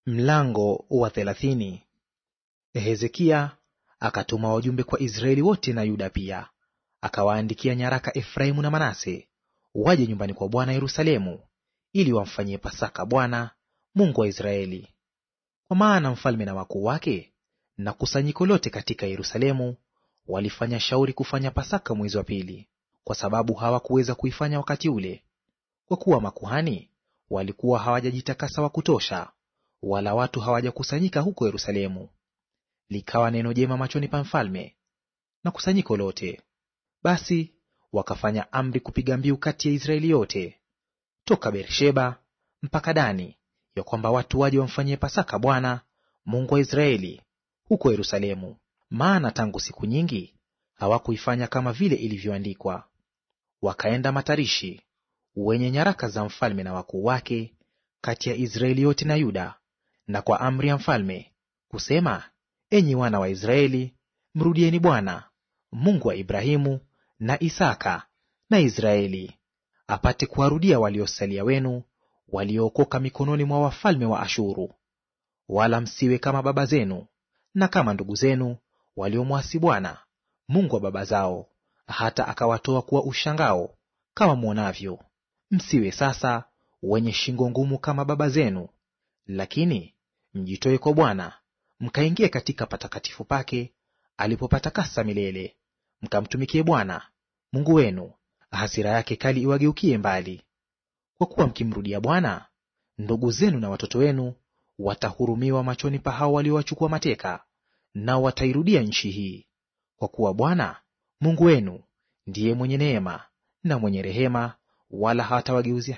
Mlango wa 30. Hezekia akatuma wajumbe kwa Israeli wote na Yuda pia, akawaandikia nyaraka Efraimu na Manase, waje nyumbani kwa Bwana Yerusalemu, ili wamfanyie Pasaka Bwana Mungu wa Israeli. Kwa maana mfalme na wakuu wake na kusanyiko lote katika Yerusalemu walifanya shauri kufanya Pasaka mwezi wa pili, kwa sababu hawakuweza kuifanya wakati ule, kwa kuwa makuhani walikuwa hawajajitakasa wa kutosha, wala watu hawajakusanyika huko Yerusalemu. Likawa neno jema machoni pa mfalme na kusanyiko lote. Basi wakafanya amri kupiga mbiu kati ya Israeli yote toka Beersheba mpaka Dani, ya kwamba watu waje wamfanyie Pasaka Bwana Mungu wa Israeli huko Yerusalemu, maana tangu siku nyingi hawakuifanya kama vile ilivyoandikwa. Wakaenda matarishi wenye nyaraka za mfalme na wakuu wake kati ya Israeli yote na Yuda, na kwa amri ya mfalme kusema, enyi wana wa Israeli, mrudieni Bwana Mungu wa Ibrahimu na Isaka na Israeli, apate kuwarudia waliosalia wenu, waliookoka mikononi mwa wafalme wa Ashuru. Wala msiwe kama baba zenu na kama ndugu zenu waliomwasi Bwana Mungu wa baba zao, hata akawatoa kuwa ushangao kama mwonavyo. Msiwe sasa wenye shingo ngumu kama baba zenu, lakini mjitoe kwa Bwana, mkaingie katika patakatifu pake alipopatakasa milele, mkamtumikie Bwana Mungu wenu, hasira yake kali iwageukie mbali. Kwa kuwa mkimrudia Bwana, ndugu zenu na watoto wenu watahurumiwa machoni pa hao waliowachukua mateka, nao watairudia nchi hii. Kwa kuwa Bwana Mungu wenu ndiye mwenye neema na mwenye rehema, wala hatawageuzia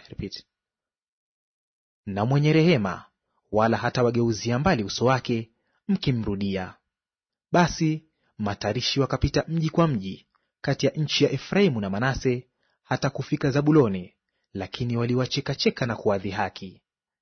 na mwenye rehema, wala hatawageuzia mbali uso wake mkimrudia. Basi matarishi wakapita mji kwa mji kati ya nchi ya Efraimu na Manase hata kufika Zabuloni, lakini waliwacheka-cheka na kuwadhihaki.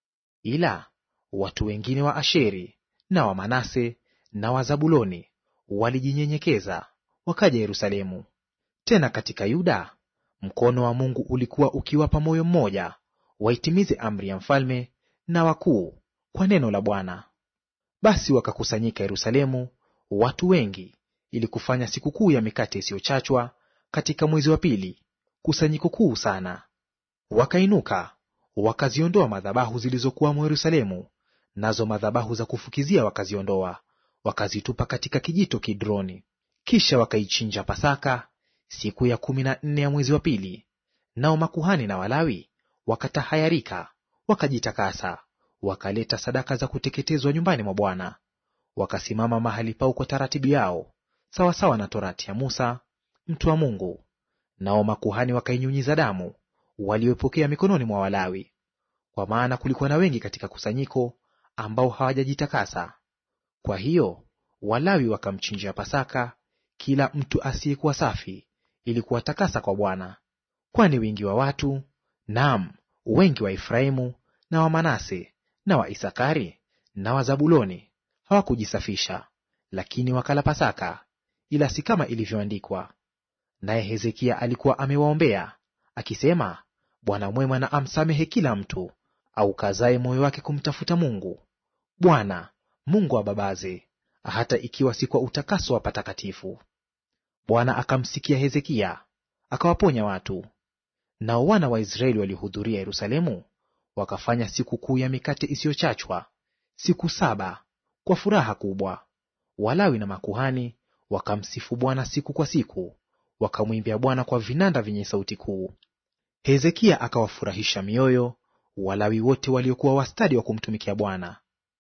Ila watu wengine wa Asheri na wa Manase na wa Zabuloni walijinyenyekeza wakaja Yerusalemu. Tena katika Yuda mkono wa Mungu ulikuwa ukiwapa moyo mmoja waitimize amri ya mfalme na wakuu kwa neno la Bwana. Basi wakakusanyika Yerusalemu watu wengi ili kufanya sikukuu ya mikate isiyochachwa katika mwezi wa pili, kusanyiko kuu sana. Wakainuka wakaziondoa madhabahu zilizokuwamo Yerusalemu, nazo madhabahu za kufukizia wakaziondoa, wakazitupa katika kijito Kidroni. Kisha wakaichinja Pasaka siku ya 14 ya mwezi wa pili. Nao makuhani na Walawi wakatahayarika, wakajitakasa, wakaleta sadaka za kuteketezwa nyumbani mwa Bwana. Wakasimama mahali pao kwa taratibu yao, sawasawa na torati ya Musa mtu wa Mungu. Nao makuhani wakainyunyiza damu waliopokea mikononi mwa Walawi, kwa maana kulikuwa na wengi katika kusanyiko ambao hawajajitakasa. Kwa hiyo Walawi wakamchinjia Pasaka kila mtu asiyekuwa safi, ili kuwatakasa kwa Bwana. Kwani wingi wa watu, naam, wengi wa Efraimu na wa Manase na wa Isakari na wa Zabuloni hawakujisafisha, lakini wakala Pasaka, ila si kama ilivyoandikwa. Naye Hezekia alikuwa amewaombea akisema, Bwana mwema na amsamehe kila mtu aukazaye moyo wake kumtafuta Mungu, Bwana Mungu wa babaze, hata ikiwa si kwa utakaso wa patakatifu. Bwana akamsikia Hezekia, akawaponya watu. Nao wana wa Israeli waliohudhuria Yerusalemu wakafanya sikukuu ya mikate isiyochachwa siku 7 kwa furaha kubwa. Walawi na makuhani wakamsifu Bwana siku kwa siku, wakamwimbia Bwana kwa vinanda vyenye sauti kuu. Hezekia akawafurahisha mioyo Walawi wote waliokuwa wastadi wa kumtumikia Bwana.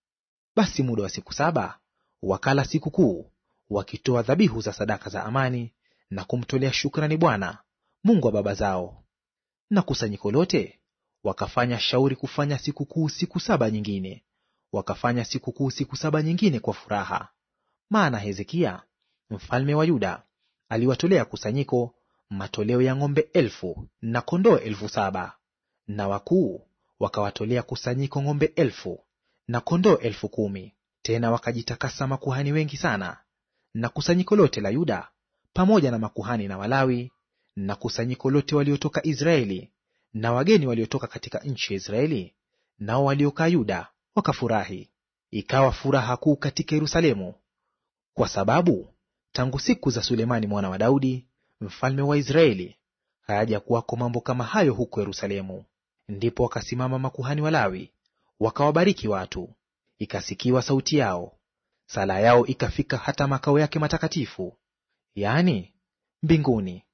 Basi muda wa siku 7 wakala sikukuu, wakitoa dhabihu za sadaka za amani na kumtolea shukrani Bwana Mungu wa baba zao. Na kusanyiko lote wakafanya shauri kufanya sikukuu siku 7 nyingine, wakafanya sikukuu siku 7 nyingine kwa furaha. Maana Hezekia mfalme wa Yuda aliwatolea kusanyiko matoleo ya ng'ombe 1,000 na kondoo 7,000, na wakuu wakawatolea kusanyiko ng'ombe 1,000 na kondoo 10,000. Tena wakajitakasa makuhani wengi sana, na kusanyiko lote la Yuda pamoja na makuhani na Walawi, na kusanyiko lote waliotoka Israeli na wageni waliotoka katika nchi ya Israeli, nao waliokaa Yuda wakafurahi. ikawa furaha kuu katika Yerusalemu, kwa sababu tangu siku za Sulemani mwana wa Daudi mfalme wa Israeli hayaja kuwako mambo kama hayo huko Yerusalemu. Ndipo wakasimama makuhani Walawi wakawabariki watu, ikasikiwa sauti yao, sala yao ikafika hata makao yake matakatifu, yaani mbinguni.